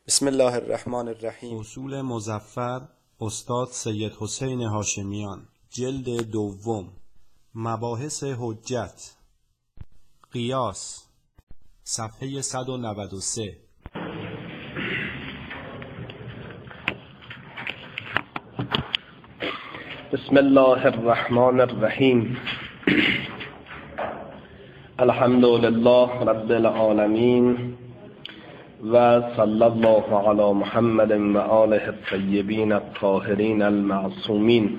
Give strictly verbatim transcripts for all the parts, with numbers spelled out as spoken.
بسم الله الرحمن الرحیم. اصول مظفر استاد سید حسین هاشمیان، جلد دوم. مباحث حجت. قیاس، صفحه صد و نود و سه. بسم الله الرحمن الرحیم. الحمد لله رب العالمین و صلی الله علی محمد و آله الطیبین الطاهرین المعصومین.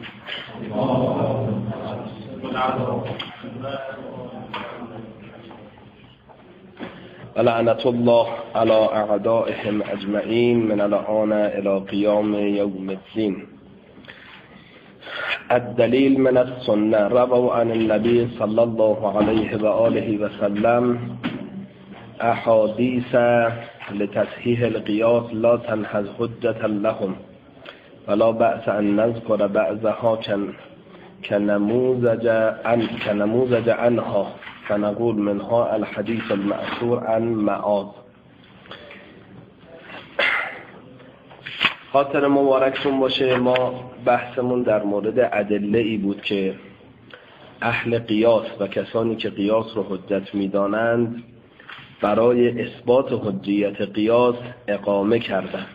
و لعنت الله علی اعدائهم اجمعین من الآن الی قیام یوم الدین. الدلیل من السنه. رووا عن النبی صلی الله علیه و آله و سلم احادیث لتصحیح القیاس لا تنحز حجة لهم ولا بأس ان نذكر بعضها كنموذج عن كنموذج عنها فنقول منها الحديث المأثور عن معاذ. خاطر مبارکتون باشه. ما بحثمون در مورد ادله ای بود که اهل قیاس و کسانی که قیاس رو حجت میدانند برای اثبات حجیت قیاس اقامه کردن.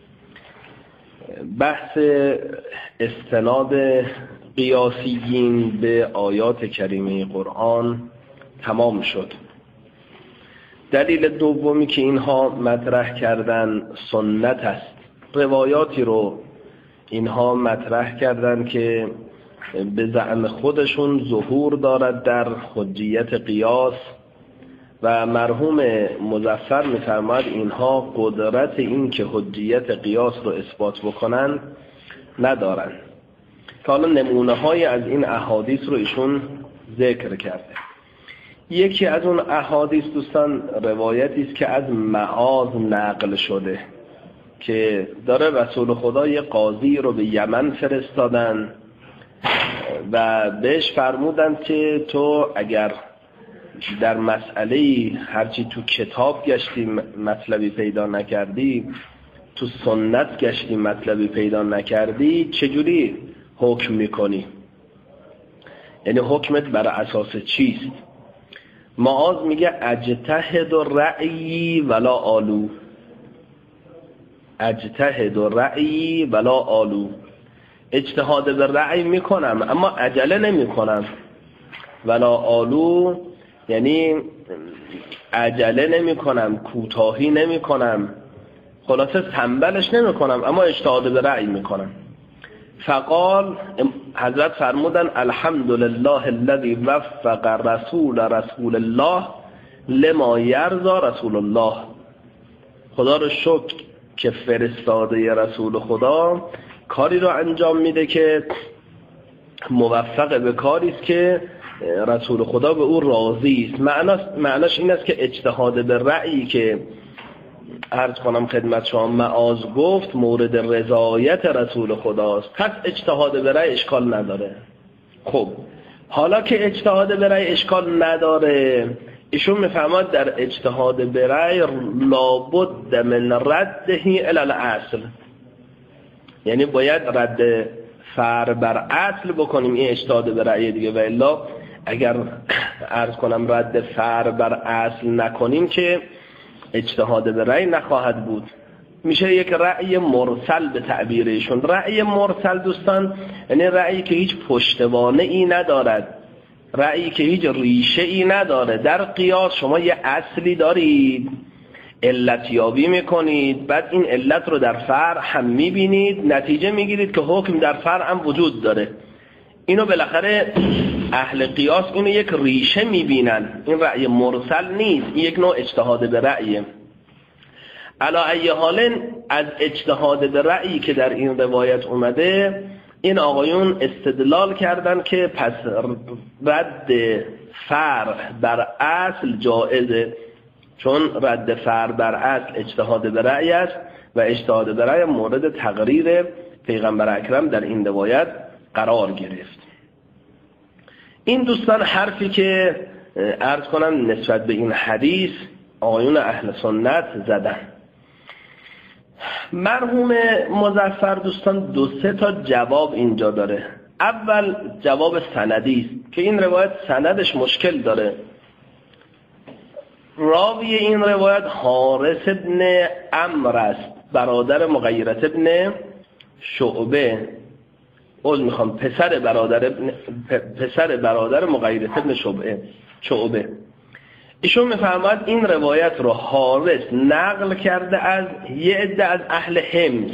بحث استناد قیاسیین به آیات کریمه قرآن تمام شد. دلیل دومی که اینها مطرح کردن سنت است. روایاتی رو اینها مطرح کردن که به زعم خودشون ظهور دارد در حجیت قیاس و مرحوم مظفر می‌فرماید اینها قدرت این که حجیت قیاس رو اثبات بکنن ندارن. که حالا نمونه های از این احادیث رو ایشون ذکر کرده. یکی از اون احادیث دوستان روایتی است که از معاذ نقل شده که داره رسول خدا یه قاضی رو به یمن فرستادن و بهش فرمودن که تو اگر در مسئله هرچی تو کتاب گشتی مطلبی پیدا نکردی، تو سنت گشتی مطلبی پیدا نکردی، چجوری حکم میکنی؟ یعنی حکمت بر اساس چیست؟ معاذ میگه اجتهد رأیی ولا آلو. اجتهد رأیی ولا آلو. اجتهاد به رأی میکنم اما عجله نمیکنم. ولا آلو یعنی عجله نمی کنم، کوتاهی نمی کنم، خلاصه تنبلش نمی کنم اما اجتهاد به رأی می کنم. فقال حضرت فرمودن الحمدلله الذي وفق رسول رسول الله لما یرضی رسول الله. خدا رو شکر که فرستاده رسول خدا کاری رو انجام میده که موفق به کاری است که رسول خدا به او راضی است. معناش معناش این است که اجتهاد به رأیی که عرض کنم خدمت شما معاذ گفت مورد رضایت رسول خداست، پس اجتهاد به رأی اشکال نداره. خب حالا که اجتهاد به رأی اشکال نداره، ایشون میفهمد در اجتهاد به رأی لابد من رده الی الاصل، یعنی باید رد فر بر اصل بکنیم این اجتهاد به رأی دیگه، و الا اگر عرض کنم رد فر بر اصل نکنیم که اجتهاد به رأی نخواهد بود. میشه یک رأی مرسل به تعبیرشون. رأی مرسل دوستان یعنی رأیی که هیچ پشتوانه ای ندارد، رأیی که هیچ ریشه ای نداره. در قیاس شما یه اصلی دارید، علتیابی میکنید، بعد این علت رو در فرع هم میبینید، نتیجه میگیرید که حکم در فرع هم وجود داره. اینو بالاخره اهل قیاس اینو یک ریشه میبینن. این رأی مرسل نیست، این یک نوع اجتهاد به رأیه. علی ای حال از اجتهاد به رأیی که در این روایت اومده این آقایون استدلال کردن که پس رد فرع بر اصل جائزه، چون رد فرع بر اصل اجتهاد به رأی است و اجتهاد به رأی مورد تقریر پیغمبر اکرم در این روایت قرار گرفت. این دوستان حرفی که عرض کنم نسبت به این حدیث آقایون اهل سنت زدن. مرحوم مظفر دوستان دو سه تا جواب اینجا داره. اول جواب سندی است که این روایت سندش مشکل داره. راوی این روایت حارث ابن عمرو است، برادر مغیرة ابن شعبه. عذر میخوام پسر برادر ابن پسر برادر مغیرة ابن شعبه شعبه ایشون میفرماید این روایت رو حارث نقل کرده از یه عده از اهل حمص.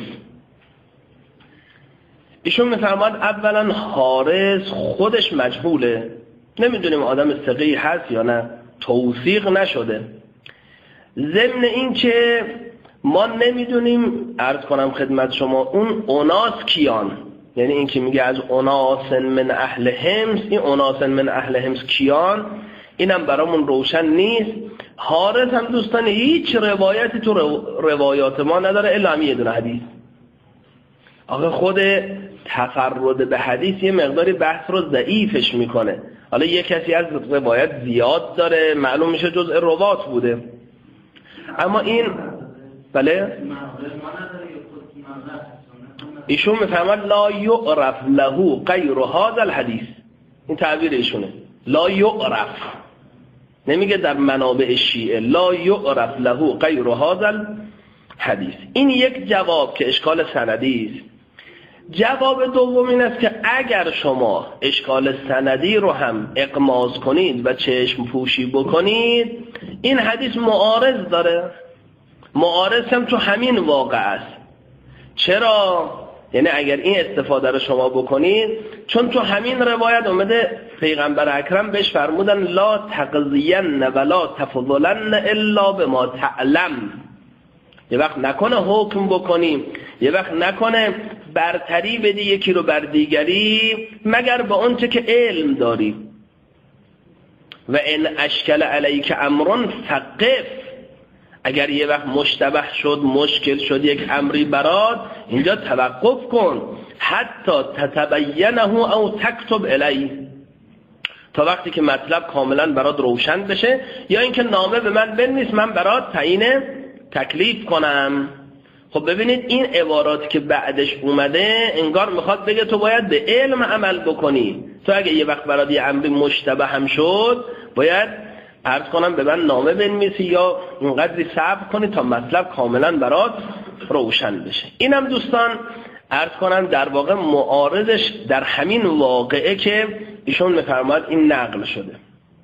ایشون میفرماید اولا حارث خودش مجهوله، نمیدونیم آدم ثقه‌ای هست یا نه، توثیق نشده. ضمن این که ما نمیدونیم، عرض کنم خدمت شما، اون اناس کیان، یعنی این که میگه از اناس من اهل حمص، این اناس من اهل حمص کیان، اینم برامون روشن نیست. حارث هم دوستان هیچ روایتی تو روایات ما نداره الا هم یه دونه حدیث. آخه خود تفرد به حدیث یه مقداری بحث رو ضعیفش میکنه. حالا یه کسی از روایت زیاد داره، معلوم میشه جزء روات بوده، اما این بله ایشون میفهمد لا یعرف له غیر هذا الحدیث. این تعبیر ایشونه، لا یعرف، نمیگه در منابع شیعه، لا یعرف له غیر هذا الحدیث. این یک جواب که اشکال سندی است. جواب دوم این است که اگر شما اشکال سندی رو هم اقماز کنید و چشم پوشی بکنید، این حدیث معارض داره. معارض هم تو همین واقع است. چرا؟ یعنی اگر این استفاده رو شما بکنید، چون تو همین روایت اومده پیغمبر اکرم بهش فرمودن لا تقضین ولا تفضلن الا بما تعلم. یه وقت نکنه حکم بکنیم، یه وقت نکنه برتری بدی یکی رو بر دیگری مگر به اون چه که علم داری. و ان اشکل علیک امر فقف، اگر یه وقت مشتبه شد، مشکل شد یک امری برات، اینجا توقف کن حتی تتبینه او تکتب الیه، تا وقتی که مطلب کاملا برات روشن بشه، یا اینکه نامه به من بنویس من برات تعیین تکلیف کنم. خب ببینید این عباراتی که بعدش اومده انگار میخواد بگه تو باید به علم عمل بکنی. تو اگه یه وقت برات یه امری مشتبه هم شد، باید عرض کنم به من نامه بنویسی یا اینقدری صبر کنی تا مطلب کاملا برات روشن بشه. اینم دوستان عرض کنم در واقع معارضش در همین واقعه که ایشون میفرماید این نقل شده.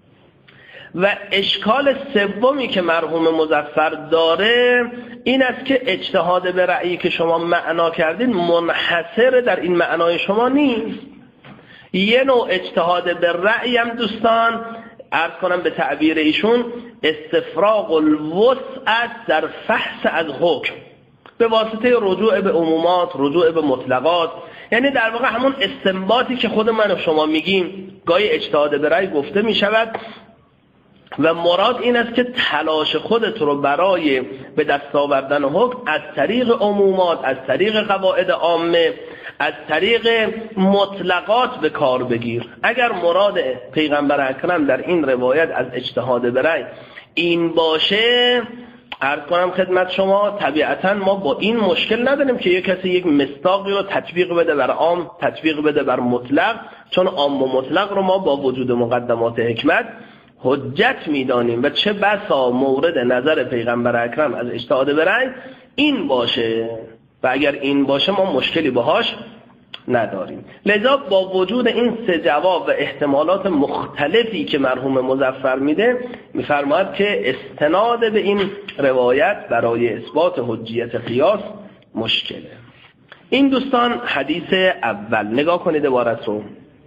و اشکال سومی که مرحوم مظفر داره این است که اجتهاد به رأیی که شما معنا کردین منحصر در این معنای شما نیست. یه نوع اجتهاد به رأی هم دوستان عرض کنم به تعبیر ایشون استفراغ الوسع است در فحص از حکم به واسطه رجوع به عمومات، رجوع به مطلقات. یعنی در واقع همون استنباطی که خود من و شما میگیم گاهی اجتهاد به رأی گفته میشود و مراد این است که تلاش خودت رو برای به دست آوردن حکم از طریق عمومات، از طریق قواعد عامه، از طریق مطلقات به کار بگیر. اگر مراد پیغمبر اکرم در این روایت از اجتهاد به رأی این باشه، عرض کنم خدمت شما طبیعتا ما با این مشکل نداریم که یک کسی یک مصداقی رو تطبیق بده بر عام، تطبیق بده بر مطلق، چون عام و مطلق رو ما با وجود مقدمات حکمت حجت میدانیم و چه بسا مورد نظر پیغمبر اکرم از اجتهاد به رأی این باشه و اگر این باشه ما مشکلی باهاش نداریم. لذا با وجود این سه جواب و احتمالات مختلفی که مرحوم مظفر میده، میفرماید که استناد به این روایت برای اثبات حجیت قیاس مشکله. این دوستان حدیث اول. نگاه کنید عبارت رو.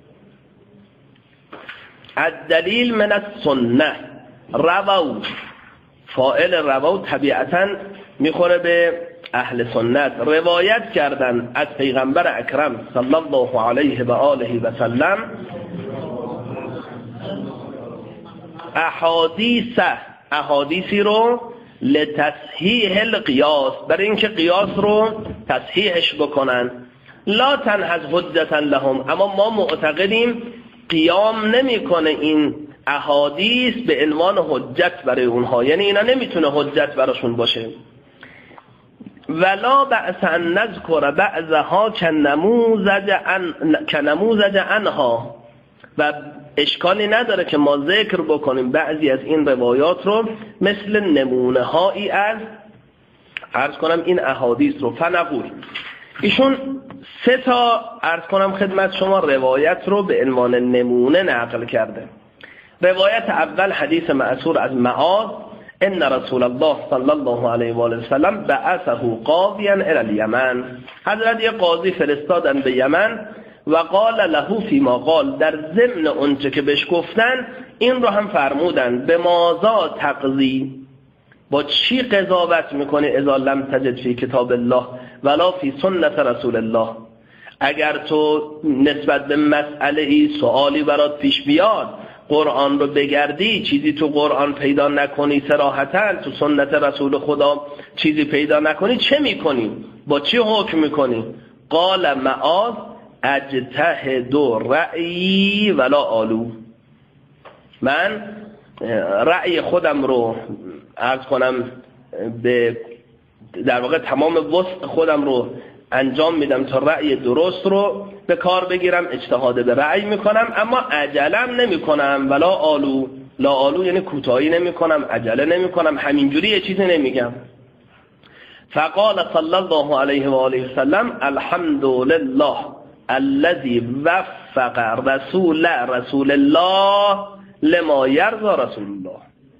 الدلیل من السنه رووا، فاعل رووا طبیعتا میخوره به اهل سنت، روایت کردن از پیغمبر اکرم صلی الله علیه و آله و سلم احادیث احادیثی رو لتصحیح القیاس، برای اینکه قیاس رو تصحیحش بکنن. لا تنهز حجتا لهم، اما ما معتقدیم قیام نمیکنه این احادیث به عنوان حجت برای اونها، یعنی اینا نمیتونه حجت براشون باشه. ولا بأس ان نذکر بعضها کنموذج عن کنموذج عنها، و اشکالی نداره که ما ذکر بکنیم بعضی از این روایات رو مثل نمونه هایی از عرض کنم این احادیث رو. فنقول، ایشون سه تا عرض کنم خدمت شما روایت رو به عنوان نمونه نقل کرده. روایت اول حدیث مأثور از معاذ ان رسول الله صلی الله علیه و آله و سلم بعثه قاضیا الی الیمن، حضرت یه قاضی فرستادن به یمن و قال له فیما قال، در ضمن اونچه که بهش گفتن این رو هم فرمودن به ماذا تقضی، با چی قضاوت میکنی اذا لم تجد فی کتاب الله ولا فی سنت رسول الله، اگر تو نسبت به مسئله ای سوالی برات پیش بیاد قرآن رو بگردی چیزی تو قرآن پیدا نکنی، صراحتاً تو سنت رسول خدا چیزی پیدا نکنی، چه میکنی؟ با چی حکم میکنی؟ قال معاذ اجتهد رأیی ولا آلو، من رأی خودم رو عرض کنم به در واقع تمام وسع خودم رو انجام میدم تا رأی درست رو به کار بگیرم، اجتهاد به رأی میکنم، اما عجلم نمیکنم، ولا آلو، لا آلو یعنی کوتاهی نمیکنم، عجله نمیکنم، همینجوری یه چیزی نمیگم. فقال صلی الله علیه و آله و سلم الحمد لله الذي وفق رسول رسول الله لما یرضی رسول الله،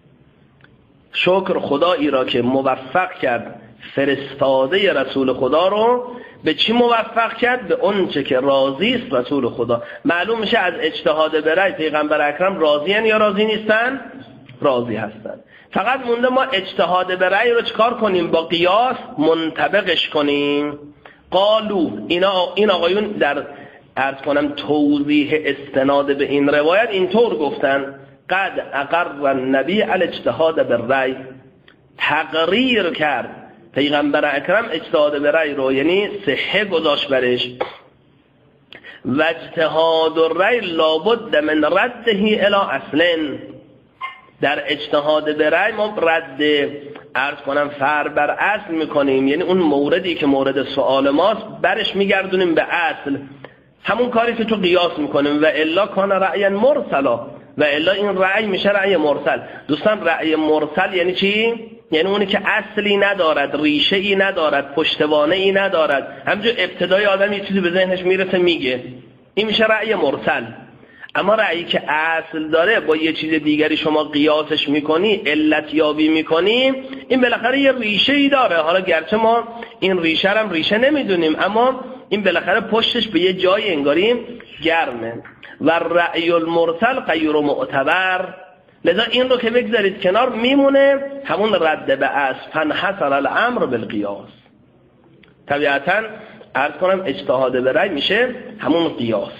شکر خدایی را که موفق کرد فرستاده رسول خدا رو به چی موفق کرد؟ به اون چه که راضی است رسول خدا. معلوم میشه از اجتهاد به رأی پیغمبر اکرم راضیان یا راضی نیستن؟ راضی هستن. فقط مونده ما اجتهاد به رأی رو چکار کنیم؟ با قیاس منطبقش کنیم. قالو، اینا این آقایون در عرض کنم توضیح استناد به این روایت اینطور گفتن قد اقر النبی الاجتهاد بالرأی، تقریر کرد پیغمبر اکرم اجتهاد به رأی رو، یعنی صحه گذاشت برش. و اجتهاد الرأی لابد من رده الی اصلن، در اجتهاد به رأی ما رد عرض کنم فر بر اصل میکنیم، یعنی اون موردی که مورد سوال ماست برش میگردونیم به اصل، همون کاری که تو قیاس میکنیم. و الا کان رأی مرسلا، و الا این رأی میشه رأی مرسل. دوستان رأی مرسل یعنی چی؟ یعنی اونی که اصلی ندارد، ریشه ای ندارد، پشتوانه ای ندارد، همینجور ابتدای آدم یه چیزی به ذهنش میرسه میگه، این میشه رأی مرسل. اما رأیی که اصل داره با یه چیز دیگری شما قیاسش میکنی، علت یابی میکنی، این بالاخره یه ریشه ای داره. حالا گرچه ما این ریشه هم ریشه نمیدونیم، اما این بالاخره پشتش به یه جای انگاریم گرمه. و رأی المرسل غیر معتبر، لذا این رو که بگذارید کنار میمونه همون رد به اصل، فانحصر الامر بالقیاس. طبیعتا عرض کنم اجتهاد به رأی میشه همون قیاس.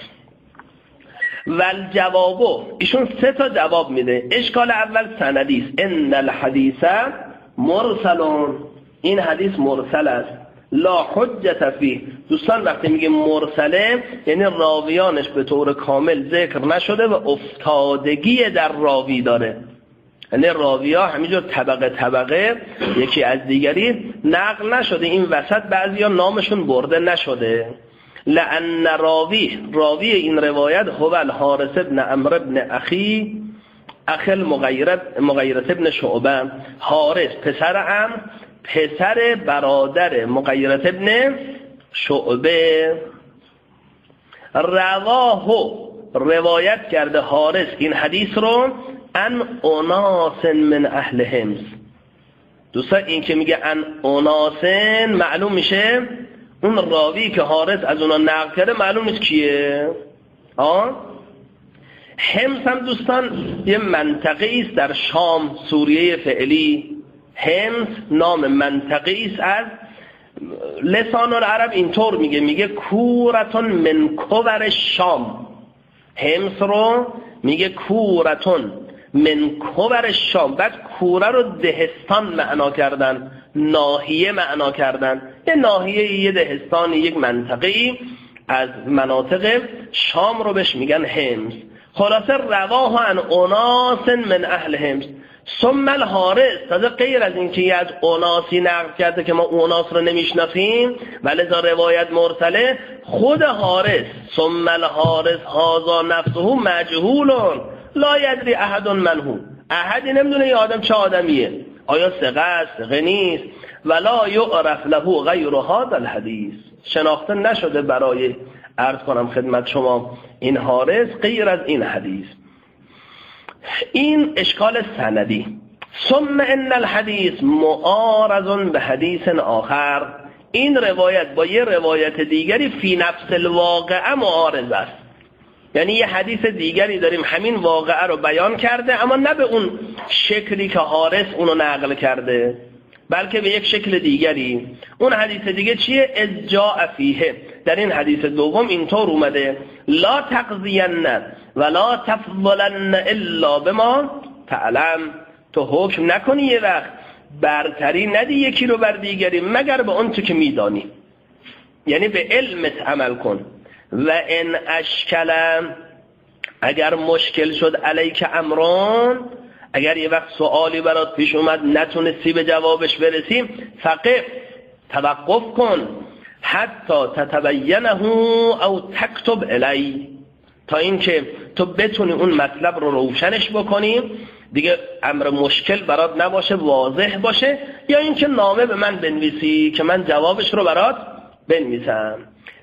والجوابو، ایشون سه تا جواب میده. اشکال اول سندیست، ان الحدیث مرسلون، این حدیث مرسل است، لا حجت فیه. دوستان وقتی میگه مرسله یعنی راویانش به طور کامل ذکر نشده و افتادگی در راوی داره، یعنی راویا همینجور طبقه طبقه یکی از دیگری نقل نشده، این وسط بعضیا نامشون برده نشده. لأن راوی راوی این روایت هو الحارث ابن عمرو ابن اخی اخل مغیرت ابن شعبه، حارث پسر عمرو پسر برادر مغیرت ابن شعبه. رواه روایت کرده حارث این حدیث رو ان اناس من اهل حمص. دوستان این که میگه ان اناسن معلوم میشه اون راوی که حارث از اونا نقل کرده معلوم نیست کیه. آه حمص هم دوستان یه منطقه است در شام، سوریه فعلی. حمص نام منطقه است از لسان العرب اینطور میگه، میگه کورتون من کور شام. حمص رو میگه کورتون من کور شام. بعد کوره رو دهستان معنا کردن، ناحیه معنا کردن، یه ناحیه، یه دهستان، یک منطقه از مناطق شام رو بهش میگن حمص. خلاصه رواه عن اناس من اهل حمص، ثم الحارث، تازه غیر از این که از اوناسی نقل کرده که ما اوناس رو نمیشناسیم ولی لذا روایت مرسله، خود حارث ثم الحارث هذا نفسه مجهول لا یدری احد من هو، احدی نمیدونه این آدم چه آدمیه، آیا ثقه است ثقه نیست، ولا یعرف له غیر هذا الحدیث، شناخته نشده برای عرض کنم خدمت شما این حارث غیر از این حدیث. این اشکال سندی. ثم ان الحدیث معارض به حدیث آخر، این روایت با یه روایت دیگری فی نفس الواقعه معارض است، یعنی یه حدیث دیگری داریم همین واقعه رو بیان کرده اما نه به اون شکلی که حارث اونو نقل کرده بلکه به یک شکل دیگری. اون حدیث دیگه چیه؟ اذ جاء فیه، در این حدیث دوم اینطور اومده لا تقضین ولا تفضلن الا بما تعلم، تو حکم نکنی یه وقت برتری ندی یکی رو بر دیگری مگر به اون تو که میدانی، یعنی به علمت عمل کن. و ان اشکلم، اگر مشکل شد علیک امران، اگر یه وقت سوالی برات پیش اومد نتونستی به جوابش برسی، فقف، توقف کن، حتی تتبینه او تکتب الی، تا اینکه تو بتونی اون مطلب رو روشنش بکنی، دیگه امر مشکل برات نباشه، واضح باشه، یا اینکه نامه به من بنویسی که من جوابش رو برات بنویسم.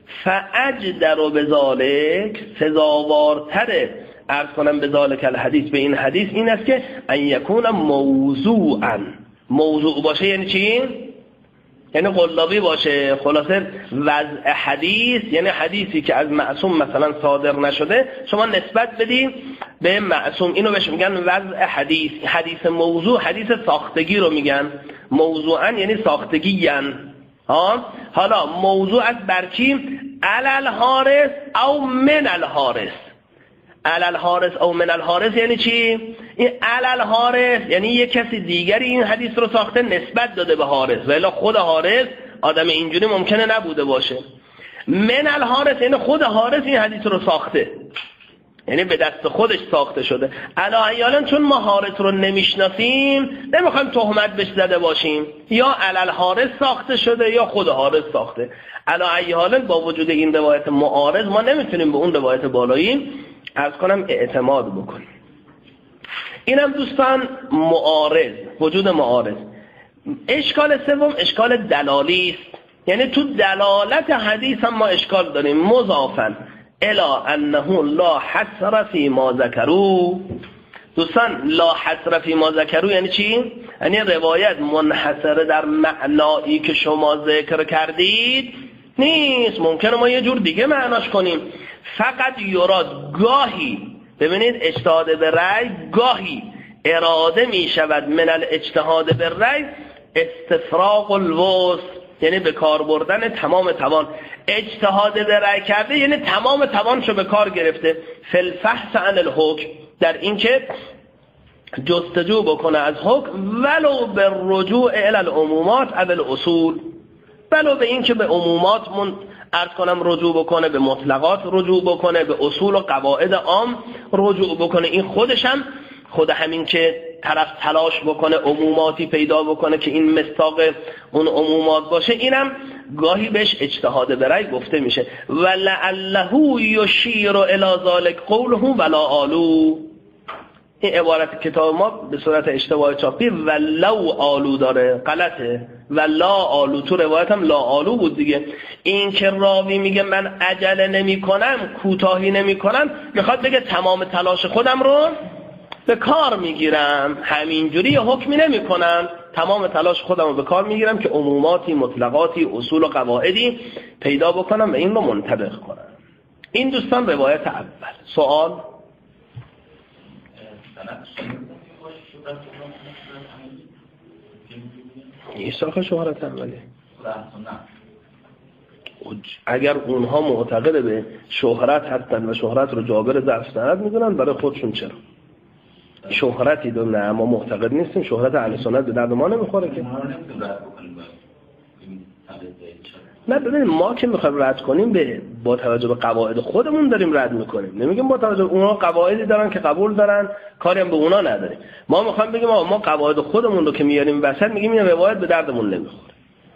فاجدر بذالک، سزاوارتره عرض کنم به ذالک الحدیث، به این حدیث این است که ان یکون موضوعا، موضوع باشه یعنی چی؟ یعنی قلابی باشه. خلاصه وضع حدیث یعنی حدیثی که از معصوم مثلا صادر نشده شما نسبت بدید به معصوم، اینو بهش میگن وضع حدیث. حدیث موضوع حدیث ساختگی رو میگن، موضوعا یعنی ساختگی یعنی. ها حالا موضوع از برکی علل حارث او من الحارث، علل حارث او من الحارث یعنی چی؟ این علل حارث یعنی یک کسی دیگری این حدیث رو ساخته نسبت داده به حارث، ولی خود حارث آدم اینجوری ممکنه نبوده باشه. من الحارث یعنی خود حارث این حدیث رو ساخته، یعنی به دست خودش ساخته شده. علا ایالا چون ما حارث رو نمیشناسیم نمیخوایم تهمت بهش زده باشیم، یا علل حارث ساخته شده یا خود حارث ساخته. علا ایالا با وجود این روایت معارض ما نمیتونیم به اون روایت بالایی عرض کنم اعتماد بکنیم. اینم دوستان معارض، وجود معارض. اشکال سوم اشکال دلالی است، یعنی تو دلالت حدیث هم ما اشکال داریم. مضافن الا انه لا حصر فی ما ذکروا، دوستان لا حصر فی ما ذکروا یعنی چی؟ یعنی روایت منحصره در معنایی که شما ذکر کردید نیست، ممکنه ما یه جور دیگه معناش کنیم. فقط یراد، گاهی ببینید اجتهاد به رأی گاهی اراده می شود من الاجتهاد به رأی استفراغ الوسع، یعنی به کار بردن تمام توان. اجتهاد به رأی کرده یعنی تمام توانشو به کار گرفته. فی الفحص عن الحکم، در اینکه جستجو بکنه از حکم، ولو به رجوع الی العمومات او الاصول، ولو به اینکه به عمومات من عرض کنم رجوع بکنه، به مطلقات رجوع بکنه، به اصول و قواعد عام رجوع بکنه. این خودشم خود همین که طرف تلاش بکنه عموماتی پیدا بکنه که این مصداق اون عمومات باشه، اینم گاهی بهش اجتهاد به رأی گفته میشه. ولعله یشیر الی ذلک قوله ولا آلو، این عبارت کتاب ما به صورت اشتباه چاپی ولو آلو داره، غلطه. ولا آلو تو روایت هم لا آلو بود دیگه. این که راوی میگه من عجله نمی کنم، کوتاهی نمی کنم، میخواد بگه تمام تلاش خودم رو به کار میگیرم، همینجوری حکمی نمی کنم، تمام تلاش خودم رو به کار میگیرم که عموماتی، مطلقاتی، اصول و قواعدی پیدا بکنم و این رو منطبق کنم. این دوستان روایت اول. سوال؟ ایساخ شهرت اولی. اگر اونها معتقد به شهرت هستن و شهرت رو جابر ضعف سند میدونن، برای خودشون چرا شهرتی دو نه، ما معتقد نیستیم. شهرت اهل سنت به درد ما نمیخوره که. نه ببین ما که میخوایم رد کنیم به با توجه به قواعد خودمون داریم رد میکنیم، نمیگیم با توجه به اونا قواعدی دارن که قبول دارن کاری هم به اونا نداریم. ما میخوایم بگیم ما قواعد خودمون رو که میاریم وسط میگیم این روایت به دردمون نمیخوره.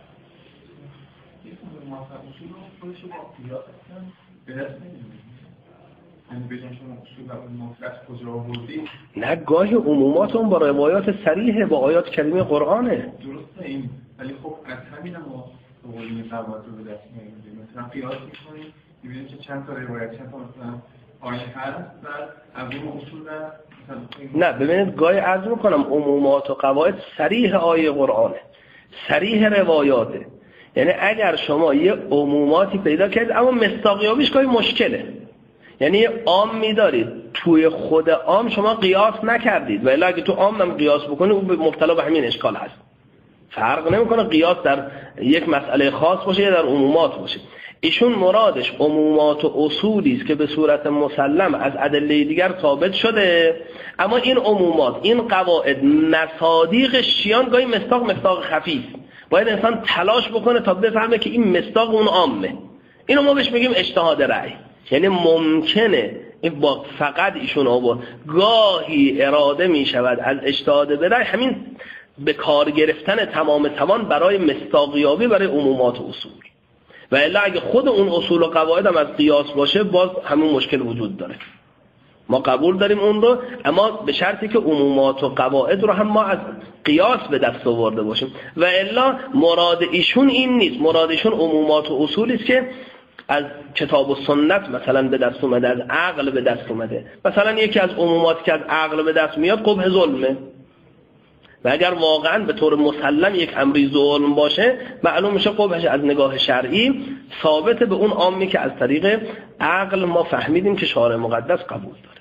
نه گاهی عموماتون با روایات صریحه با آیات کریمه قرآنه. درسته این، ولی خب از همین ما قولین قواعد رو به دست میاریم. مثلا قیاس میکنیم میبینیم که چند تا روایت چند تا مثلا آیه هست و از اون اصول نه ببینید گاهی عرض میکنم عمومات و قواعد صریح آیه قرآنه، صریح روایاته. یعنی اگر شما یه عموماتی پیدا کردید اما مصداقیابیش گاهی مشکله، یعنی عام می‌دارید توی خود عام شما قیاس نکردید و الا اگه تو عام هم قیاس بکنید اون مبتلا به همین اشکال هست. فرق نمی‌کنه قیاس در یک مسئله خاص باشه یا در عمومات باشه. ایشون مرادش عمومات و اصولی است که به صورت مسلم از ادله دیگر ثابت شده، اما این عمومات این قواعد مصادیق شیان گاهی مصداق مصداق خفی است. باید انسان تلاش بکنه تا بفهمه که این مصداق اون عامه. اینو ما بهش میگیم اجتهاد رأی. یعنی ممکنه این با فقط ایشون آورد گاهی اراده می شود از اجتهاد به رأی همین به کار گرفتن تمام توان برای مصداقیابی برای عمومات و اصول، و الا اگه خود اون اصول و قواعد هم از قیاس باشه باز همون مشکل وجود داره. ما قبول داریم اون رو، اما به شرطی که عمومات و قواعد رو هم ما از قیاس به دست آورده باشیم، و الا مراد ایشون این نیست. مراد ایشون عمومات و اصولی است که از کتاب و سنت مثلا به دست اومده، از عقل به دست اومده. مثلا یکی از عموماتی که از عقل به دست میاد قبح ظلمه، و اگر واقعا به طور مسلم یک امری ظلم باشه معلوم میشه قبحش از نگاه شرعی ثابت به اون عامی که از طریق عقل ما فهمیدیم که شارع مقدس قبول داره.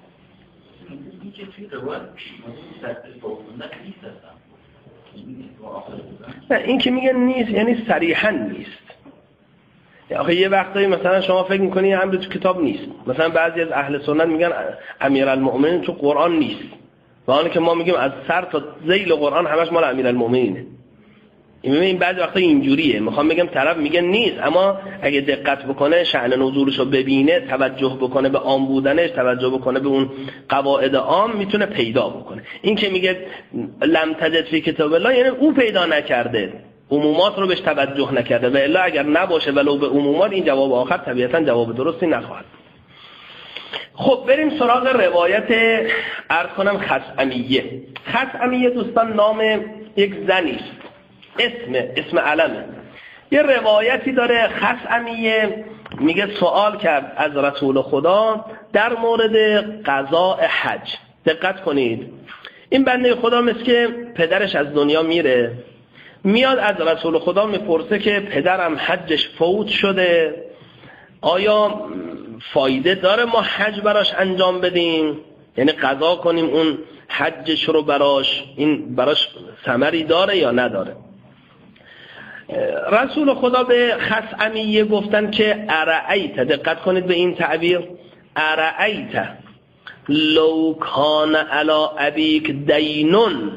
نه این که میگن نیست یعنی صریحا نیست. آخه یه وقتایی مثلا شما فکر میکنی یه امری تو کتاب نیست، مثلا بعضی از اهل سنت میگن امیرالمؤمنین تو قرآن نیست، و حالا که ما میگیم از سر تا ذیل قرآن همش مال امیرالمؤمنینه. این بعضی وقتا اینجوریه، میخوام بگم طرف میگه نیست، اما اگه دقت بکنه شأن نزولشو ببینه، توجه بکنه به عام بودنش، توجه بکنه به اون قواعد عام، میتونه پیدا بکنه. این که میگه لم تجد فی کتاب الله یعنی او پیدا نکرده، عمومات رو بهش توجه نکرده، و الا اگر نباشه ولو به عمومات این جواب آخر طبیعتا جواب درستی نخواهد. خب بریم سراغ روایت عرض کنم خثعمیه. خثعمیه دوستان نام یک زنی است، اسم اسم علمه. یه روایتی داره خثعمیه میگه سوال کرد از رسول خدا در مورد قضاء حج. دقت کنید، این بنده خدا مثل که پدرش از دنیا میره، میاد از رسول خدا میپرسه که پدرم حجش فوت شده، آیا فایده داره ما حج براش انجام بدیم، یعنی قضا کنیم اون حجش رو براش، این براش ثمری داره یا نداره؟ رسول خدا به خثعمیه گفتن که ارأیت، دقت کنید به این تعبیر، ارأیت لو کان علی ابیک دینون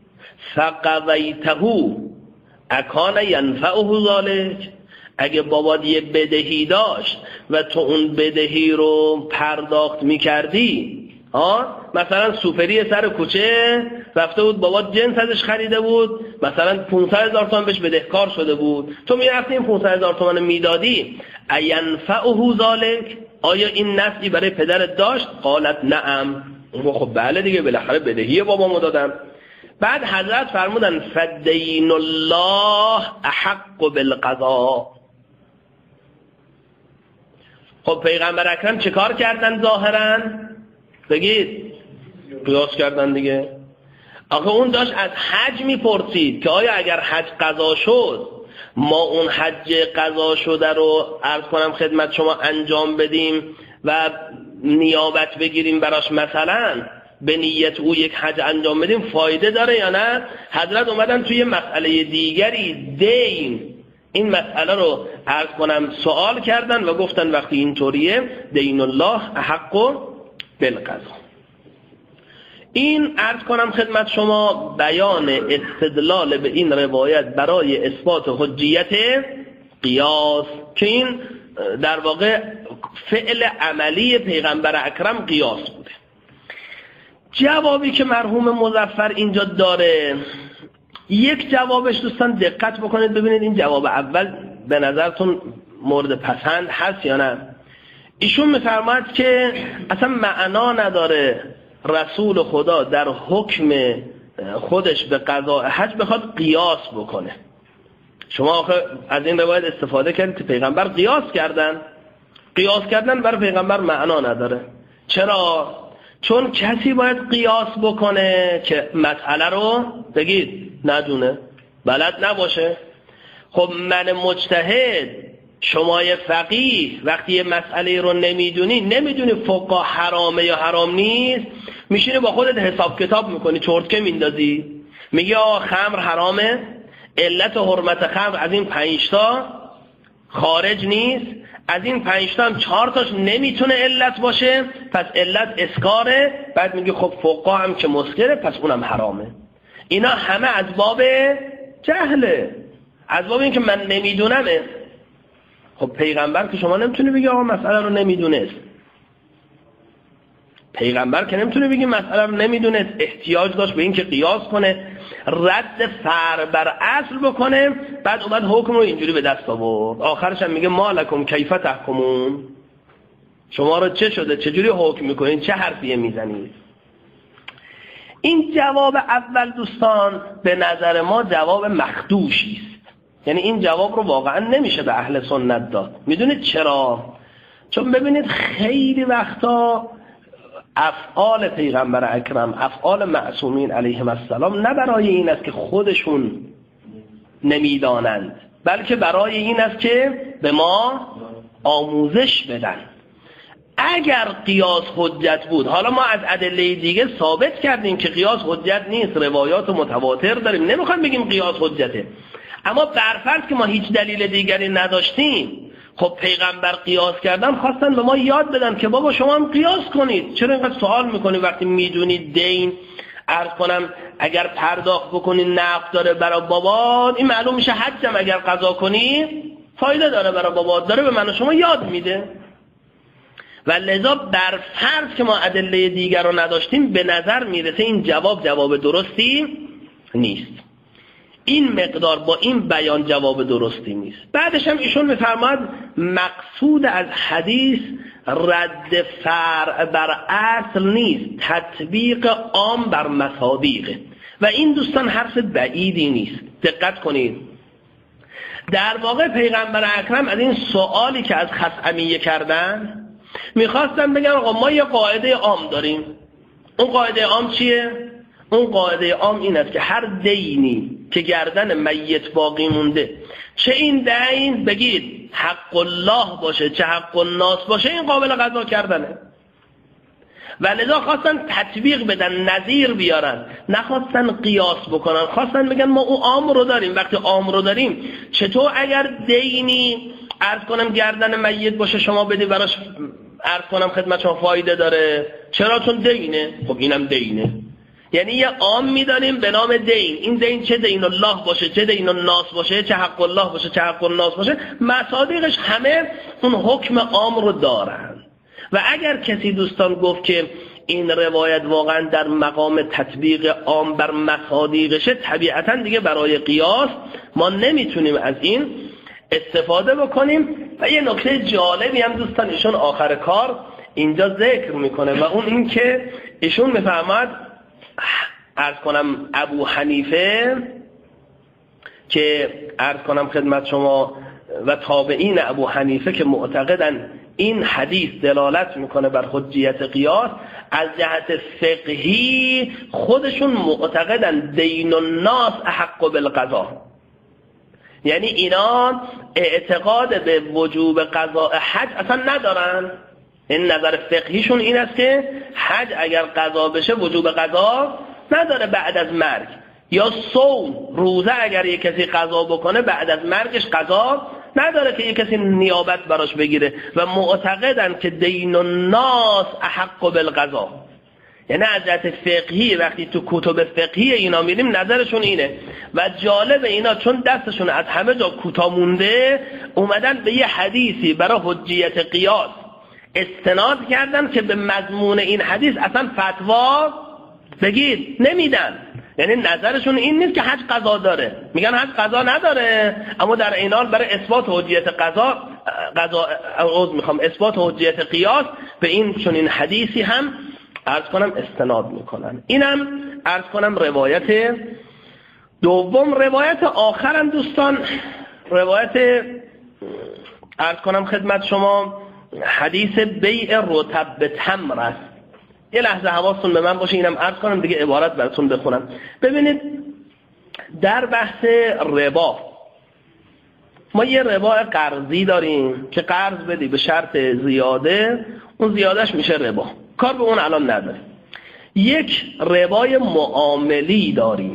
فقضیته اکان ینفعه ذلک. اگه بابات یه بدهی داشت و تو اون بدهی رو پرداخت میکردی، ها مثلا سوپری سر کوچه رفته بود بابات جنس ازش خریده بود، مثلا پانصد هزار تومان بهش بدهکار شده بود، تو میرفتی این پانصد هزار تومان میدادی، اینفعه ذلک، آیا این نفعی برای پدرت داشت؟ قالت نعم. اون خب بله دیگه، بالاخره بدهی بابامو دادم. بعد حضرت فرمودن فدین الله احق بالقضاء. خب پیغمبر اکرم چه کار کردن ظاهرا؟ بگید قیاس کردن دیگه. آخه اون داشت از حج میپرسید که آیا اگر حج قضا شد ما اون حج قضا شده رو عرض کنم خدمت شما انجام بدیم و نیابت بگیریم براش، مثلا به نیت او یک حج انجام بدیم، فایده داره یا نه؟ حضرت اومدن توی مسئله دیگری دین این مسئله رو عرض کنم سوال کردن و گفتن وقتی اینطوریه دین الله احق بالقضا. این عرض کنم خدمت شما بیان استدلال به این روایت برای اثبات حجیت قیاس که این در واقع فعل عملی پیغمبر اکرم قیاس بوده. جوابی که مرحوم مظفر اینجا داره، یک جوابش دوستان دقت بکنید ببینید این جواب اول به نظرتون مورد پسند هست یا نه. ایشون می‌فرماید که اصلا معنا نداره رسول خدا در حکم خودش به قضاء حج بخواد قیاس بکنه. شما آخه از این روایت استفاده کردید که پیغمبر قیاس کردن. قیاس کردن برای پیغمبر معنا نداره. چرا؟ چون کسی باید قیاس بکنه که مسئله رو بگید ندونه، بلد نباشه. خب من مجتهد، شما یه فقیه، وقتی یه مسئله رو نمیدونی، نمیدونی فقها حرامه یا حرام نیست، میشینی با خودت حساب کتاب میکنی، چرتکه میندازی، میگی آقا خمر حرامه، علت حرمت خمر از این پنجتا خارج نیست، از این پنجتا هم چهار تاش نمیتونه علت باشه، پس علت اسکاره، بعد میگی خب فقها هم که مسکره پس اونم حرامه. اینا همه از باب جهله، از باب این که من نمیدونمه. خب پیغمبر که شما نمیتونی بگی آقا مسئله رو نمیدونست، پیغمبر که نمیتونه بگی مسئله رو نمیدونست، احتیاج داشت به این که قیاس کنه، رد فرع بر اصل بکنه، بعد اومد حکم رو اینجوری به دست آورد. آخرش هم میگه ما لکم کیف تحکمون، شما رو چه شده، چجوری حکم میکنید، چه حرفیه میزنید. این جواب اول دوستان به نظر ما جواب مخدوشی است، یعنی این جواب رو واقعا نمیشه به اهل سنت داد. میدونید چرا؟ چون ببینید خیلی وقتا افعال پیغمبر اکرم، افعال معصومین علیهم السلام، نه برای این است که خودشون نمیدانند، بلکه برای این است که به ما آموزش بدن. اگر قیاس حجت بود، حالا ما از ادله دیگه ثابت کردیم که قیاس حجت نیست، روایات متواتر داریم، نمیخوایم بگیم قیاس حجته، اما برفرض که ما هیچ دلیل دیگری نداشتیم، خب پیغمبر قیاس کردن، خواستن به ما یاد بدن که بابا شما هم قیاس کنید. چرا اینقدر سوال میکنید وقتی میدونید دین، عرض کنم اگر پرداخت بکنید نفع داره برای بابا، این معلوم میشه حجم اگر قضا کنی فایده داره برای بابا، داره به من و شما یاد میده. و لذا بر فرض که ما ادله دیگر رو نداشتیم، به نظر میرسه این جواب جواب درستی نیست، این مقدار با این بیان جواب درستی نیست. بعدش هم ایشون میفرماید مقصود از حدیث رد فرع بر اصل نیست، تطبیق عام بر مصادیق، و این دوستان حرف بعیدی نیست. دقت کنید، در واقع پیغمبر اکرم از این سوالی که از خثعمیه کردن میخواستن بگن آقا ما یه قاعده عام داریم. اون قاعده عام چیه؟ اون قاعده عام این است که هر دینی که گردن میت باقی مونده، چه این دین بگید حق الله باشه چه حق الناس باشه، این قابل قضا کردنه. و لذا خواستن تطبیق بدن، نظیر بیارن، نخواستن قیاس بکنن، خواستن بگن ما او عام رو داریم. وقتی عام رو داریم، چطور اگر دینی عرض کنم گردن میت باشه شما بدی براش عرض کنم خدمت شما فایده داره؟ چرا؟ چون دینه. خب اینم دینه، یعنی یه عام میدانیم به نام دین. این دین چه دین الله باشه، چه دین الناس باشه، چه حق الله باشه، چه حق الناس باشه، مصادیقش همه اون حکم عام رو دارن. و اگر کسی دوستان گفت که این روایت واقعا در مقام تطبیق عام بر مصادیقشه، طبیعتا دیگه برای قیاس ما نمیتونیم از این استفاده بکنیم. و یه نکته جالبی هم دوستان ایشون آخر کار اینجا ذکر میکنه، و اون این که ایشون میفهمد عرض کنم ابو حنیفه که عرض کنم خدمت شما و تابعین ابو حنیفه که معتقدن این حدیث دلالت میکنه بر حجیت قیاس، از جهت فقهی خودشون معتقدن دین الناس احق بالقضا، یعنی اینا اعتقاد به وجوب قضاء حج اصلا ندارن. این نظر فقهیشون این است که حج اگر قضا بشه وجوب قضا نداره بعد از مرگ، یا صوم روزه اگر یک کسی قضا بکنه بعد از مرگش قضا نداره که یک کسی نیابت براش بگیره. و معتقدن که دین الناس احق بالقضا، یعنی از جهت فقهی وقتی تو کتب فقهی اینا میریم نظرشون اینه و جالب اینا چون دستشون از همه جا کوتاه مونده اومدن به یه حدیثی برای حجیت قیاس استناد کردن که به مضمون این حدیث اصلا فتوا بگید نمیدن. یعنی نظرشون این نیست که حج قضا داره، میگن حج قضا نداره، اما در این حال برای اثبات حجیت قضا قضا عذر میخوام اثبات حجیت قیاس به این چون این حدیثی هم عرض کنم استناد میکنن. اینم عرض کنم روایت دوم. روایت آخرم دوستان روایت عرض کنم خدمت شما حدیث بیع رطب به تمر است. یه لحظه حواستون به من باشه اینم عرض کنم دیگه عبارت براتون بخونم. ببینید در بحث ربا ما یه ربا قرضی داریم که قرض بدی به شرط زیاده، اون زیادش میشه ربا، کار به اون الان نداریم. یک ربای معاملی داریم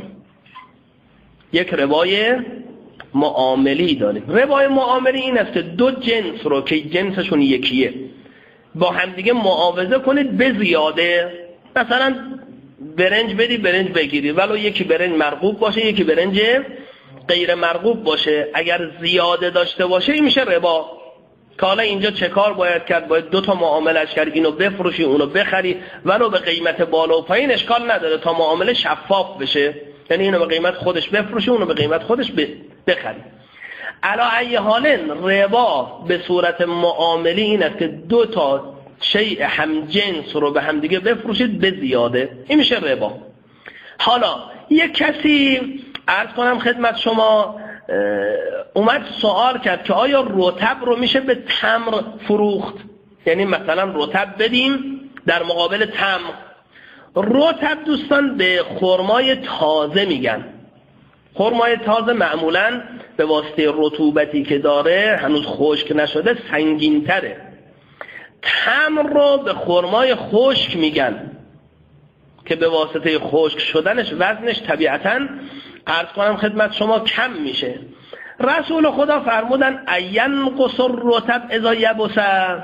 یک ربای معاملی داریم. ربای معاملی این است که دو جنس رو که جنسشون یکیه با همدیگه معاوضه کنید به زیاده. مثلا برنج بدی برنج بگیری، ولو یکی برنج مرغوب باشه یکی برنج غیر مرغوب باشه، اگر زیاده داشته باشه این میشه ربا. که حالا اینجا چه کار باید کرد؟ باید دو تا معاملش کرد، اینو بفروشی اونو بخری، ولو به قیمت بالا و پایین اشکال نداره تا معامله شفاف بشه، یعنی اینو به قیمت خودش بفروشی اونو به قیمت خودش بخری. علا ای حال ربا به صورت معاملی این است که دو تا شیء هم جنس رو به هم دیگه بفروشید به زیاده، این میشه ربا. حالا یک کسی عرض کنم خدمت شما اومد سوال کرد که آیا رطب رو میشه به تمر فروخت؟ یعنی مثلا رطب بدیم در مقابل تمر. رطب دوستان به خرمای تازه میگن. خرمای تازه معمولاً به واسطه رطوبتی که داره هنوز خشک نشده سنگین تره. تمر رو به خرمای خشک میگن که به واسطه خشک شدنش وزنش طبیعتاً عرض کنم خدمت شما کم میشه. رسول خدا فرمودن اینقص الرطب اذا یبس،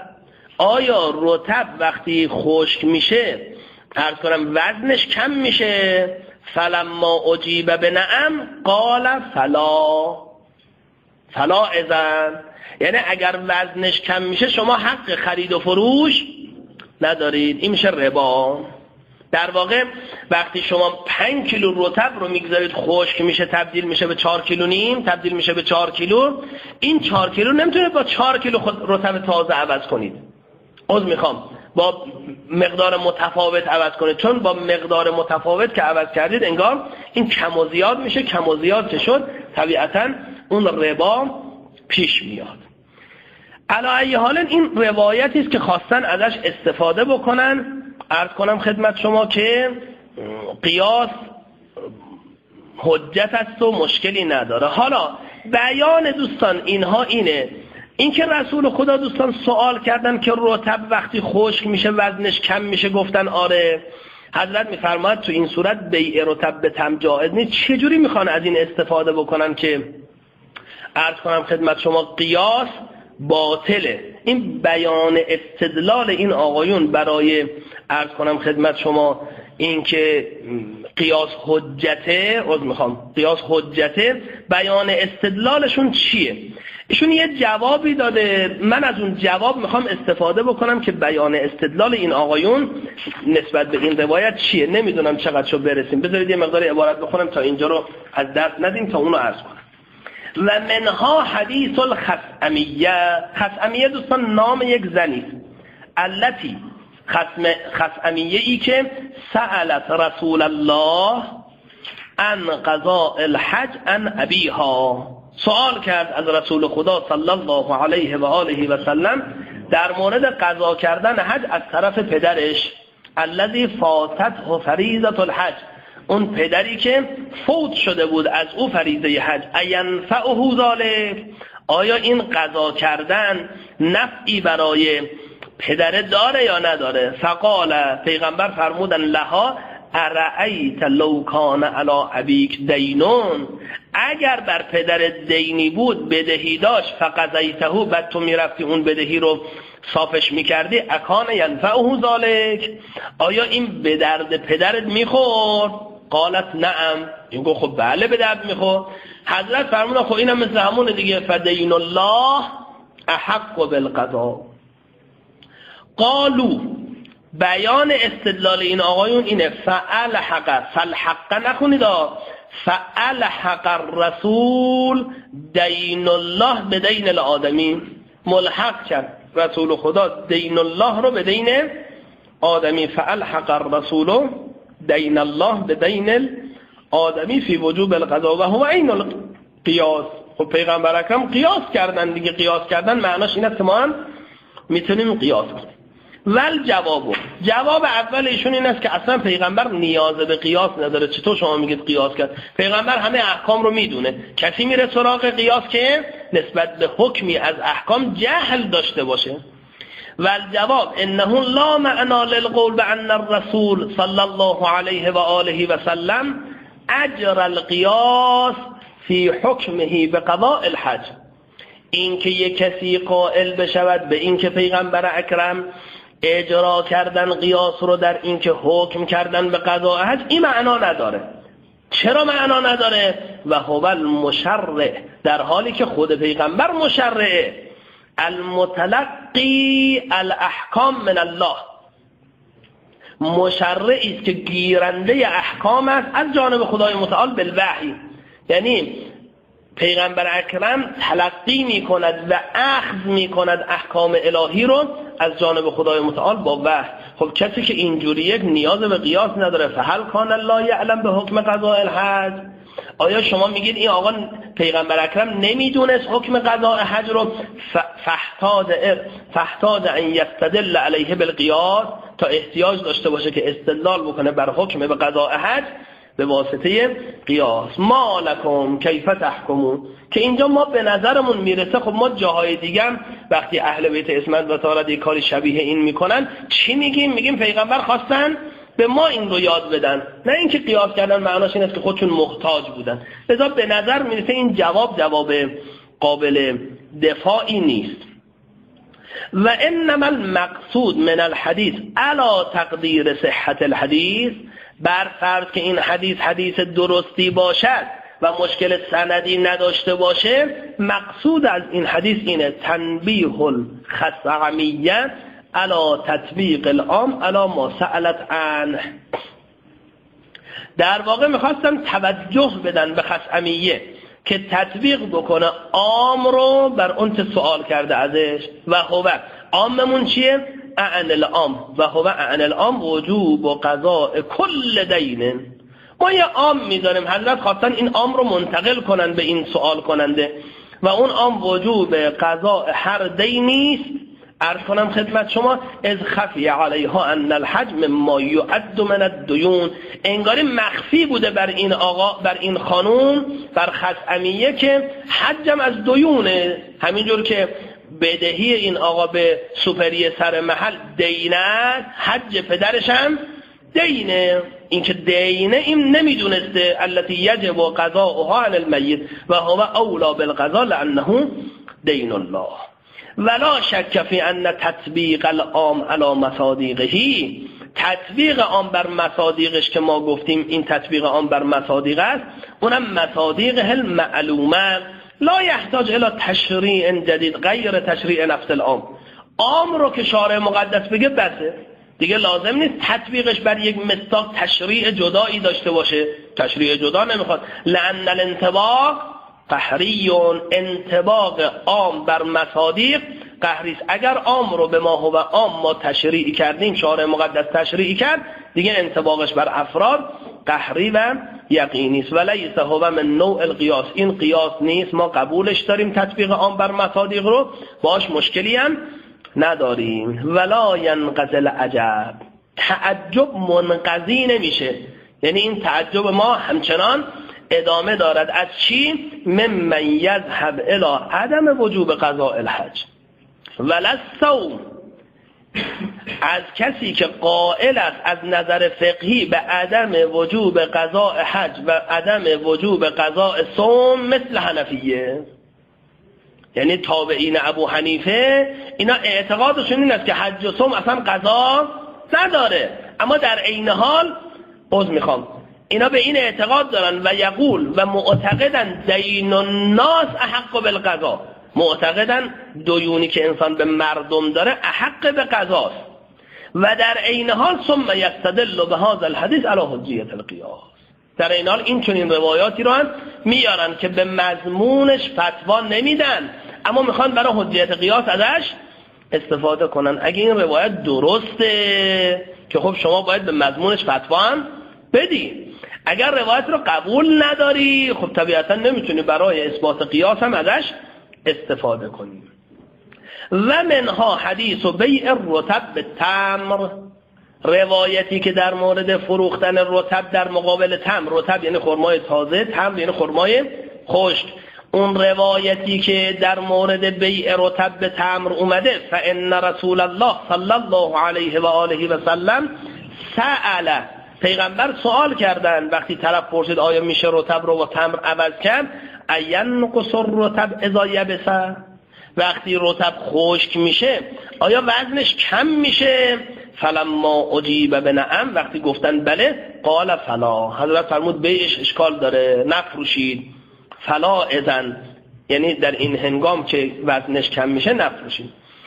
آیا رطب وقتی خشک میشه عرض کنم وزنش کم میشه؟ فلما اجیب بنعم قال فلا فلا اذن، یعنی اگر وزنش کم میشه شما حق خرید و فروش ندارید، این میشه ربا. در واقع وقتی شما پنج کیلو رطب رو میگذارید خشک میشه تبدیل میشه به چهار کیلو نیم، تبدیل میشه به چهار کیلو، این چهار کیلو نمیتونید با چهار کیلو رطب تازه عوض کنید. عذر میخوام با مقدار متفاوت عوض کنید، چون با مقدار متفاوت که عوض کردید انگار این کم و زیاد میشه، کم و زیاد چه شد؟ طبیعتاً اون ربا پیش میاد. علی ای حال این روایتی است که خواستن ازش استفاده بکنن. عرض کنم خدمت شما که قیاس حجت است و مشکلی نداره. حالا بیان دوستان اینها اینه، اینکه رسول خدا دوستان سوال کردن که رطب وقتی خشک میشه وزنش کم میشه، گفتن آره. حضرت میفرماید تو این صورت بیع رطب به تمر جائز نیست. چجوری میخوان از این استفاده بکنن که عرض کنم خدمت شما قیاس باطله؟ این بیان استدلال این آقایون برای عرض کنم خدمت شما این که قیاس حجته، عذر میخوام قیاس حجته، بیان استدلالشون چیه؟ ایشون یه جوابی داده، من از اون جواب میخوام استفاده بکنم که بیان استدلال این آقایون نسبت به این روایت چیه. نمیدونم چقدر شو برسیم، بذارید یه مقدار عبارت بخونم تا اینجا رو از دست ندیم تا اونو عرض کنم. و منها حدیث الخثعمیه. خثعمیه دوستان نام یک زنی التی خثعمیه ای که سألت رسول الله عن قضاء الحج عن ابیها، سوال کرد از رسول خدا صلی الله علیه و آله و سلم در مورد قضا کردن حج از طرف پدرش. الذی فاتته فریضه الحج، اون پدری که فوت شده بود از او فریضه حج. اینفعه ذلک، آیا این قضا کردن نفعی برای پدره داره یا نداره؟ فقال، پیغمبر فرمودن لها ارأیت لو کان علی ابیک دینون، اگر بر پدر دینی بود بدهی داشت فقضیته، بعد تو میرفتی اون بدهی رو صافش میکردی، اکان ینفعه ذالک، آیا این به درد پدرت میخورد؟ قالت نعم، این گفت خب بله به درد میخورد. حضرت فرمودن خب اینم مثل همون دیگه، فدین الله احق بالقضاء. قالو، بیان استدلال این آقایون اینه، فعل حق، فالحق نخونید، فعل حق الرسول دین الله به دین الآدمی، ملحق کرد رسول خدا دین الله رو به دین آدمی، فعل حق الرسول دین الله به دین آدمی فی وجوب القضاء و هو عین القیاس. خب پیغمبر اکرم قیاس کردن دیگه، قیاس کردن معناش این است که ما هم میتونیم قیاس کنیم. ول جوابو، جواب اول ایشون این است که اصلا پیغمبر نیاز به قیاس نداره. چطور شما میگید قیاس کرد؟ پیغمبر همه احکام رو میدونه. کسی میره سراغ قیاس که نسبت به حکمی از احکام جهل داشته باشه. ول جواب انه لا معنا للقول بان الرسول صلی الله علیه و آله و سلم اجر القیاس فی حکمه بقضاء الحج. این که یک کسی قائل بشود به این که پیغمبر اکرم اجرا کردن قیاس رو در این که حکم کردن به قضاء حج، این معنا نداره. چرا معنا نداره؟ و هو المشرع، در حالی که خود پیغمبر مشرعه، المتلقی الاحکام من الله، مشرعی است که گیرنده احکام است از جانب خدای متعال بالوحی. یعنی پیغمبر اکرم تلقی می کند و اخذ می کند احکام الهی رو از جانب خدای متعال با وحی. خب کسی که اینجوری یک نیاز به قیاس نداره. فهل کان الله یعلم به حکم قضاء الحج، آیا شما میگید این آقا پیغمبر اکرم نمیدونست حکم قضاء حج رو؟ فاحتاج فاحتاج ان یستدل علیه بالقیاس، تا احتیاج داشته باشه که استدلال بکنه بر حکم به قضاء حج به واسطه قیاس. ما لکم کیف تحکمون، که اینجا ما به نظرمون میرسه خب ما جاهای دیگه هم وقتی اهل بیت اسمت و طهارت یک کاری شبیه این میکنن چی میگیم؟ میگیم پیغمبر خواستن به ما این رو یاد بدن، نه اینکه قیاس کردن معناش این است که خودشون محتاج بودن. لذا به نظر میرسه این جواب جواب قابل دفاعی نیست. و انما المقصود من الحدیث علی تقدیر صحت الحدیث، بر فرض که این حدیث حدیث درستی باشد و مشکل سندی نداشته باشه، مقصود از این حدیث اینه تنبیه الخصعمیه علی تطبیق العام علی ما سألت عنه. در واقع میخواستم توجه بدن به خصعمیه که تطبیق بکنه عام رو بر اون که سوال کرده ازش. و هو عاممون چیه؟ اعن العام، و هو اعن العام وجوب و قضاء کل دین. ما یه عام میذاریم، حضرت خواستن این عام رو منتقل کنن به این سوال کننده، و اون عام وجوب قضاء هر دینیست. عرض کنم خدمت شما از خفی علیها ان الحج مما یعد من الدیون، انگاری مخفی بوده بر این آقا، بر این خانوم، بر خصعمیه که حجم از دیونه. همینجور که بدهی این آقا به سوپری سر محل دینه، حج پدرش هم دینه. این که دینه این نمیدونسته. التي یجب قضاؤها عن المیت و هو اولا بالقضاء لانه دین الله. ولا شک فی ان تطبیق العام علی مصادیقه، تطبیق عام بر مصادیقش که ما گفتیم این تطبیق عام بر مصادیق است، اونم مصادیقه المعلومه لا یحتاج الى تشریع جدید غیر تشریع نفس العام. عام رو که شارع مقدس بگه بسه دیگه، لازم نیست تطبیقش بر یک مصداق تشریع جدایی داشته باشه. تشریع جدا نمیخواد. لأن الانطباق قهریون، انطباق عام بر مصادیق قهریست. اگر عام رو به ما هو عام ما تشریع کردیم، شارع مقدس تشریع کرد، دیگه انطباقش بر افراد قهری و یقینی است. ولیس هو من نوع القیاس، این قیاس نیست. ما قبولش داریم تطبیق عام بر مصادیق رو، باش مشکلی هم نداریم. ولا ینقضی العجب، تعجب منقضی نمیشه. یعنی این تعجب ما همچنان ادامه دارد. از چی؟ ممن یذهب الی عدم وجوب قضاء الحج ولا الصوم، از کسی که قائل است از نظر فقهی به عدم وجوب قضاء حج و عدم وجوب قضاء صوم مثل حنفیه، یعنی تابعین ابو حنیفه اینا اعتقادشون این است که حج و صوم اصلا قضا نداره، اما در عین حال عذر میخوام اینا به این اعتقاد دارن و یقول و معتقدن دین الناس احق بالقضا، معتقدن دیونی که انسان به مردم داره احق به قضاست و در عین حال ثم یستدل بهذا الحدیث علی حجیت القیاس، در عین حال این چنین روایاتی رو هم میارن که به مضمونش فتوا نمیدن اما میخوان برای حجیت قیاس ازش استفاده کنن. اگه این روایت درسته که خب شما باید به مضمونش فتوا هم بدی، اگر روایت رو قبول نداری خب طبیعتا نمیتونی برای اثبات قیاس هم ازش استفاده کنی. و منها حدیث و بیع الرطب بالتمر، روایتی که در مورد فروختن رطب در مقابل تمر، رطب یعنی خرمای تازه، تمر یعنی خرمای خشک، اون روایتی که در مورد بیع رطب به تمر اومده فان رسول الله صلی الله علیه و آله و سلم سأل، پیغمبر سوال کردن وقتی طرف پرسید آیا میشه رطب رو با تمر عوض کرد، اینقص الرطب اذا یبس، وقتی رطب خشک میشه آیا وزنش کم میشه؟ فلما اجیب بنعم، وقتی گفتن بله قال فلا، حضرت فرمود بیعش اشکال داره نفروشید، فلا اذن یعنی در این هنگام که وزنش کم میشه نفروشید.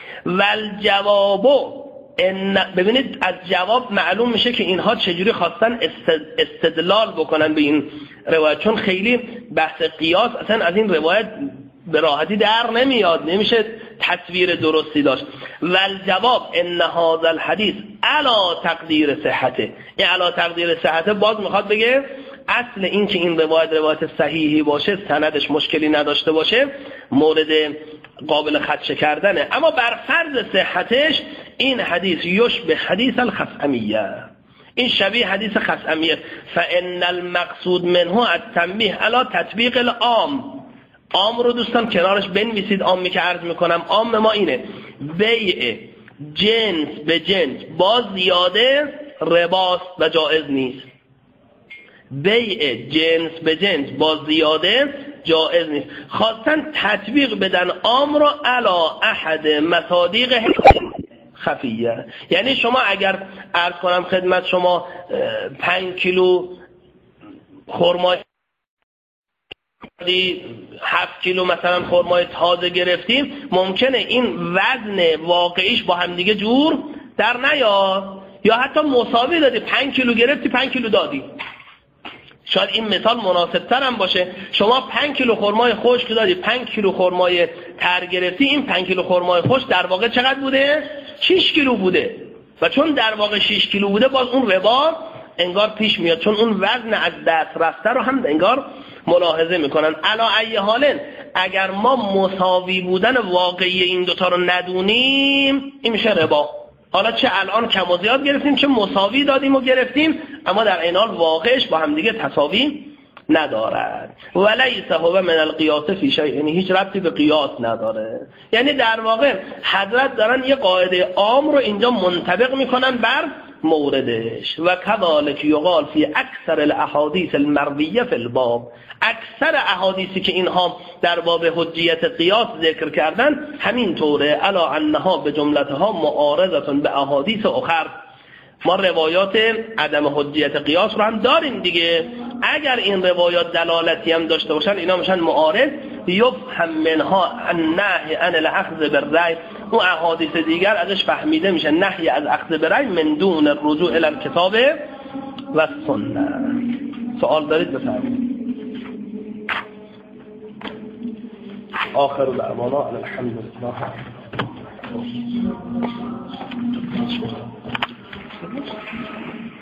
والجواب ان، ببینید از جواب معلوم میشه که اینها چجوری خواستن استدلال بکنن به این روایت، چون خیلی بحث قیاس اصلا از این روایت به راحتی در نمیاد، نمیشه تصویر درستی داشت. والجواب ان هذا الحديث علی تقدیر صحته، این علی تقدیر صحته باز میخواد بگه اصل این که این روایت روایت صحیحی باشه، سندش مشکلی نداشته باشه، مورد قابل خدشه کردنه، اما بر فرض صحتش این حدیث یشبه حدیث الخصعمیه، این شبیه حدیث خصعمیه. فان المقصود منه التنبیه علی تطبیق العام، عام رو دوستان کنارش بنویسید، عامی که عرض میکنم عام ما اینه بیع جنس به جنس با زیاده رباست و جائز نیست، بیع جنس به جنس با زیاده جائز نیست، خواستن تطبیق بدن عام رو علی احد مصادیق خفیه، یعنی شما اگر عرض کنم خدمت شما پنج کیلو خرمای هفت کیلو مثلا خرمای تازه گرفتیم، ممکنه این وزن واقعیش با هم دیگه جور در نیاد، یا حتی مساوی دادی، پنج کیلو گرفتی پنج کیلو دادی، شاید این مثال مناسب تر هم باشه، شما پنج کیلو خرمای خشک دادی پنج کیلو خرمای تر گرفتی، این پنج کیلو خرمای خشک در واقع چقدر بوده؟ شش کیلو بوده، و چون در واقع شش کیلو بوده باز اون ربا انگار پیش میاد، چون اون وزن از دست رفته رو هم انگار ملاحظه میکنن. علا ای حالن اگر ما مساوی بودن واقعی این دوتا رو ندونیم این میشه ربا، حالا چه الان کم و زیاد گرفتیم چه مساوی دادیم و گرفتیم، اما در این حال واقعش با هم دیگه تساوی ندارد. ولیس هو من القیاس فی شیء، یعنی هیچ ربطی به قیاس نداره، یعنی در واقع حضرت دارن یه قاعده عام رو اینجا منطبق میکنن بر موردش. و کذالک یقال فی اکثر الاحادیث المرویه فی الباب، اکثر احادیثی که اینها در باب حجیت قیاس ذکر کردن همین طوره، الا انها به جملتها معارضه به احادیث اخر. ما روایات عدم حجیت قیاس رو هم داریم دیگه، اگر این روایات دلالتی هم داشته باشن اینا میشن معارض. یفهم منها النهی عن الاخذ بالرأی، اون احادیث دیگر ازش فهمیده میشه نهی از اخذ بالرأی من دون الرجوع الی الکتاب و سنت. سوال دارید بفرمایید. آخر دعوانا الحمد لله.